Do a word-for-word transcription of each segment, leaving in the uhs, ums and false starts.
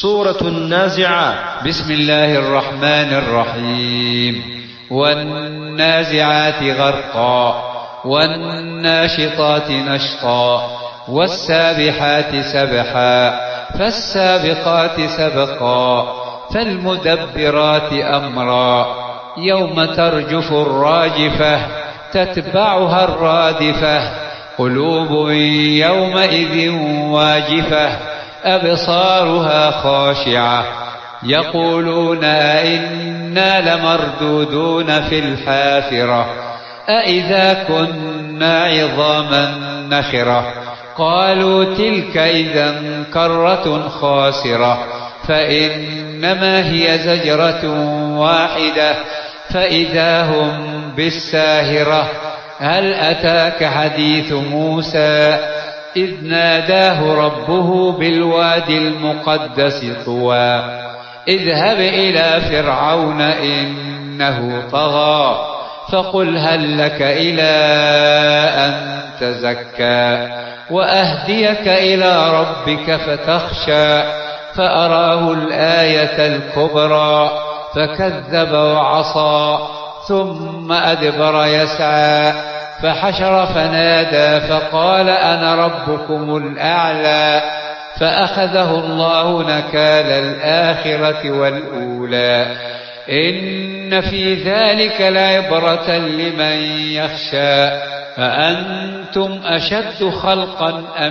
سورة النازعات. بسم الله الرحمن الرحيم. والنازعات غرقا والناشطات نشطا والسابحات سبحا فالسابقات سبقا فالمدبرات أمرا يوم ترجف الراجفة تتبعها الرادفة قلوب يومئذ واجفة أبصارها خاشعة يقولون أئنا لمردودون في الحافرة أئذا كنا عظاما نخرة قالوا تلك إذا كرة خاسرة فإنما هي زجرة واحدة فإذا هم بالساهرة هل أتاك حديث موسى إذ ناداه ربه بالوادي المقدس طوى اذهب إلى فرعون إنه طغى فقل هل لك إلى أن تزكى وأهديك إلى ربك فتخشى فأراه الآية الكبرى فكذب وعصى ثم أدبر يسعى فحشر فنادى فقال أنا ربكم الأعلى فأخذه الله نكال الآخرة والأولى إن في ذلك لعبرة لمن يخشى أأنتم أشد خلقا أم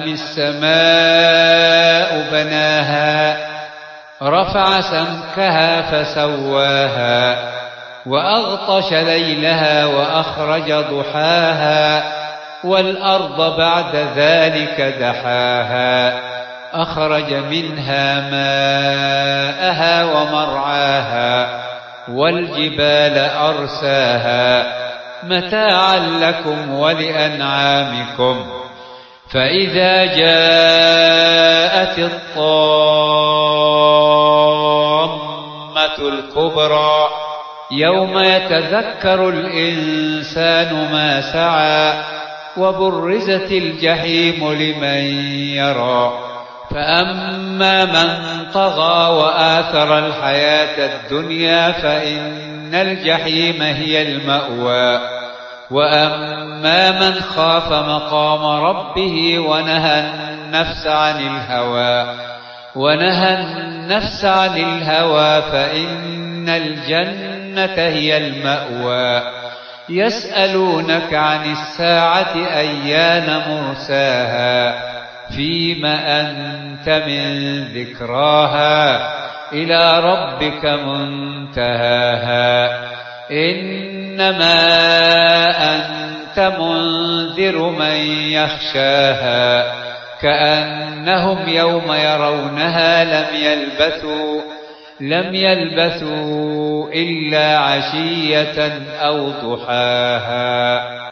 السماء بناها رفع سمكها فسواها وأغطش ليلها وأخرج ضحاها والأرض بعد ذلك دحاها أخرج منها ماءها ومرعاها والجبال أرساها متاعا لكم ولأنعامكم فإذا جاءت الطامة الكبرى يوم يتذكر الإنسان ما سعى وبرزت الجحيم لمن يرى فأما من طغى وآثر الحياة الدنيا فإن الجحيم هي المأوى وأما من خاف مقام ربه ونهى النفس عن الهوى ونهى النفس عن الهوى فإن الجنة هي المأوى يسألونك عن الساعة أيان مرساها فيم أنت من ذكراها إلى ربك منتهاها إنما أنت منذر من يخشاها كأنهم يوم يرونها لم يلبثوا لم يلبثوا إلا عشية أو ضحاها.